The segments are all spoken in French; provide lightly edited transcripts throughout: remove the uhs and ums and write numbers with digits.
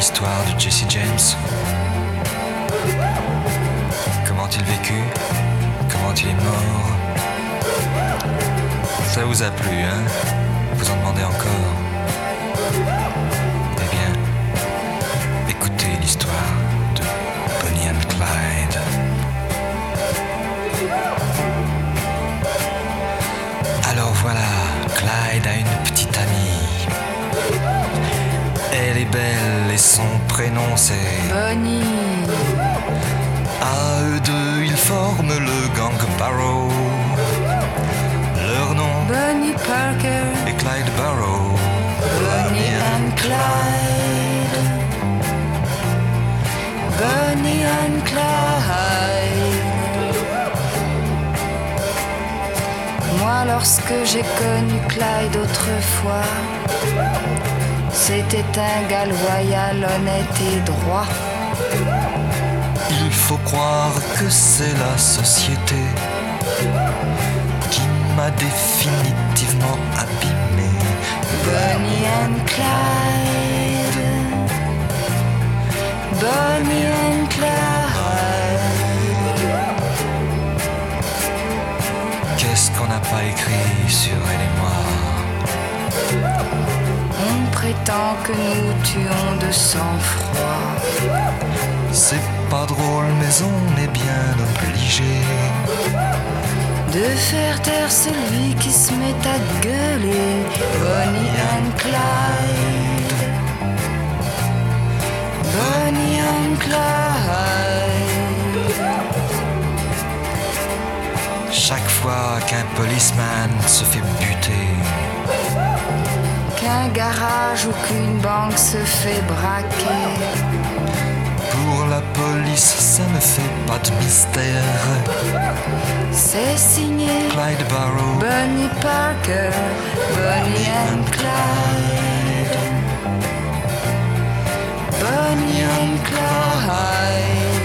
l'histoire de Jesse James? Comment il vécut? Comment il est mort? Ça vous a plu, hein? Vous en demandez encore? Eh bien, écoutez l'histoire de Bonnie and Clyde. Alors voilà, Clyde a une petite amie. Elle est belle et son prénom c'est Bonnie. À eux deux, ils forment le gang Barrow. Leur nom Bonnie Parker. est Clyde Barrow. Bonnie and Clyde. Bonnie and Clyde. Moi, lorsque j'ai connu Clyde autrefois, c'était un gars loyal, honnête et droit. Il faut croire que c'est la société qui m'a définitivement abîmé. Bonnie and Clyde. Bonnie and Clyde. Qu'est-ce qu'on n'a pas écrit sur elle et moi? On prétend que nous tuons de sang-froid. C'est pas drôle mais on est bien obligé De faire taire celui qui se met à gueuler. Bonnie and Clyde. Bonnie and Clyde. chaque fois qu'un policeman se fait buter. Qu'un garage ou qu'une banque se fait braquer. Pour la police, ça ne fait pas de mystère. C'est signé Clyde Barrow, Bonnie Parker, Bonnie and Clyde. Bonnie and Clyde.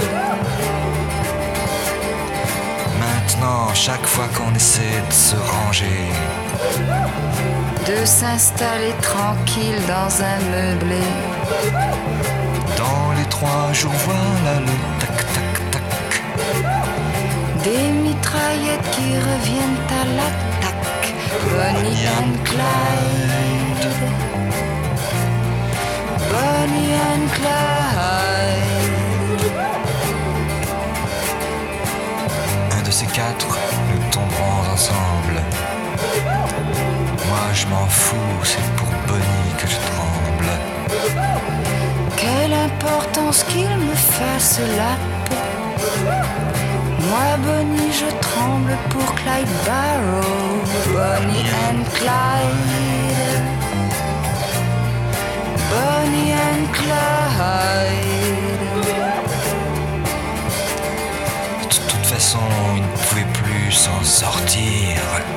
Maintenant, chaque fois qu'on essaie de se ranger, De s'installer tranquille dans un meublé. dans les 3 jours, voilà le tac-tac-tac. Des mitraillettes qui reviennent à l'attaque. Bonnie and Clyde. Bonnie and Clyde. Un de ces 4, nous tomberons ensemble. Moi je m'en fous, c'est pour Bonnie que je tremble. Quelle importance qu'il me fasse la peau. Moi, Bonnie, je tremble pour Clyde Barrow. Bonnie and Clyde. Bonnie and Clyde. De toute façon, il ne pouvait plus s'en sortir.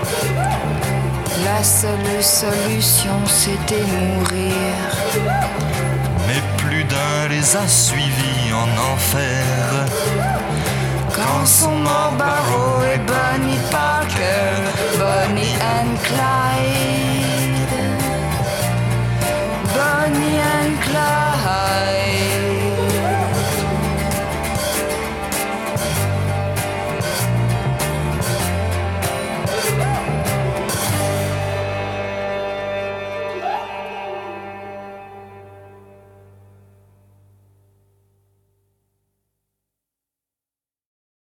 La seule solution, c'était mourir. Mais plus d'un les a suivis en enfer. Quand sont morts Barrow et Bonnie Parker, Bonnie and Clyde.